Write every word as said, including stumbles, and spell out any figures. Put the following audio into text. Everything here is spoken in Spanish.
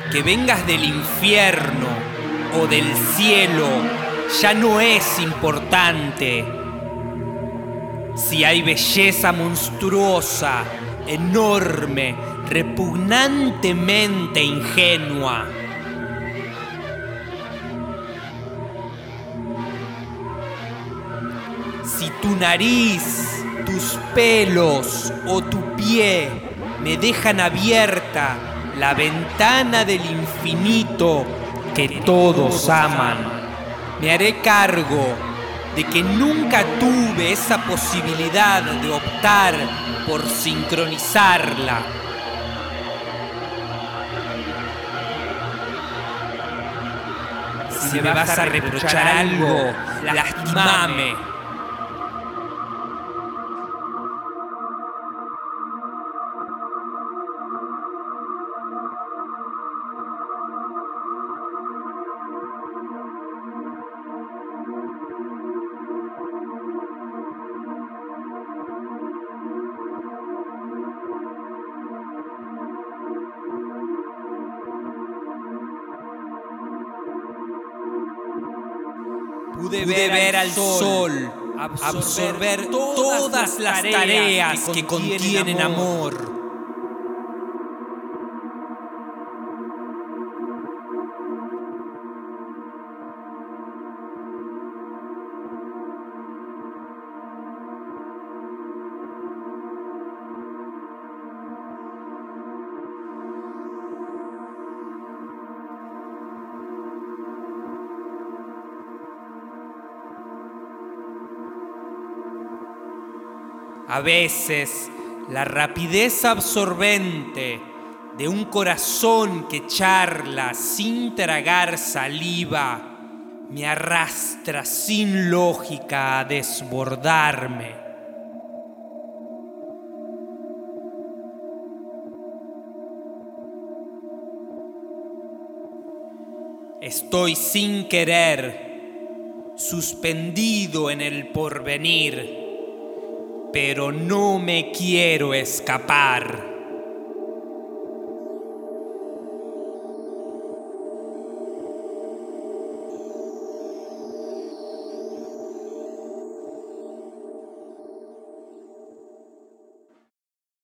Que vengas del infierno o del cielo ya no es importante. Si hay belleza monstruosa, enorme, repugnantemente ingenua. Si tu nariz, tus pelos o tu pie me dejan abierta la ventana del infinito que todos aman, me haré cargo de que nunca tuve esa posibilidad de optar por sincronizarla. Si me vas a reprochar algo, lastimame. Pude ver, ver al sol, absorber, absorber todas las tareas que contienen amor. A veces, la rapidez absorbente de un corazón que charla sin tragar saliva me arrastra sin lógica a desbordarme. Estoy sin querer, suspendido en el porvenir, pero no me quiero escapar.